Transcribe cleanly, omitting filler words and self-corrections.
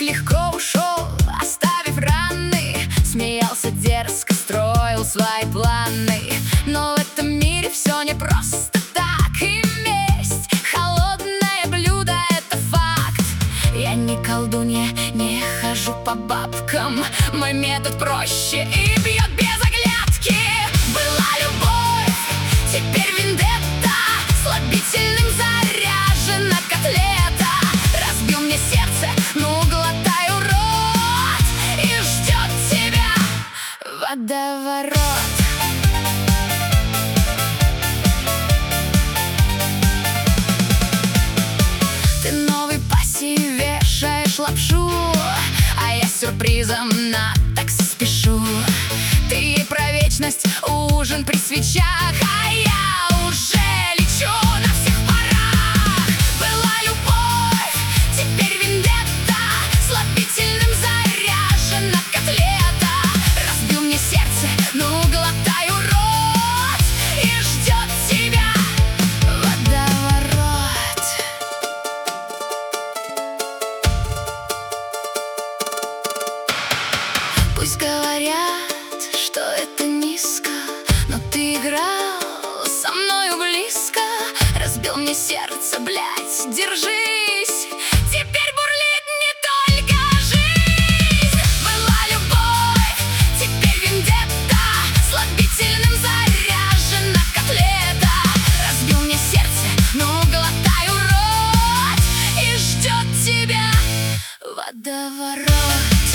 легко ушел, оставив раны. Смеялся дерзко, строил свои планы. Но в этом мире все не просто так. И месть — холодное блюдо, это факт. Я не колдунья, не хожу по бабкам. Мой метод проще и бьет без оглядки. Была любовь, теперь вендетта. Слабительным заряжена котлета. Разбил мне сердце, ну глотаю рот. И ждет тебя водоворот. Ты новой пассии вешаешь лапшу, а я сюрпризом на такси спешу. Ты ей про вечность, ужин при свечах, а я уже лечу на всех парах. Была любовь, теперь вендетта. Слабительным заряжена котлета. Разбил мне сердце, ну глотаю рот. И ждет тебя водоворот. Пусть говорят, что это низко, но ты играл со мною близко. Разбил мне сердце, блядь, держись. Теперь бурлит не только жизнь. Была любовь, теперь вендетта. Слабительным заряжена котлета. Разбил мне сердце, ну глотаю рот. И ждет тебя водоворот.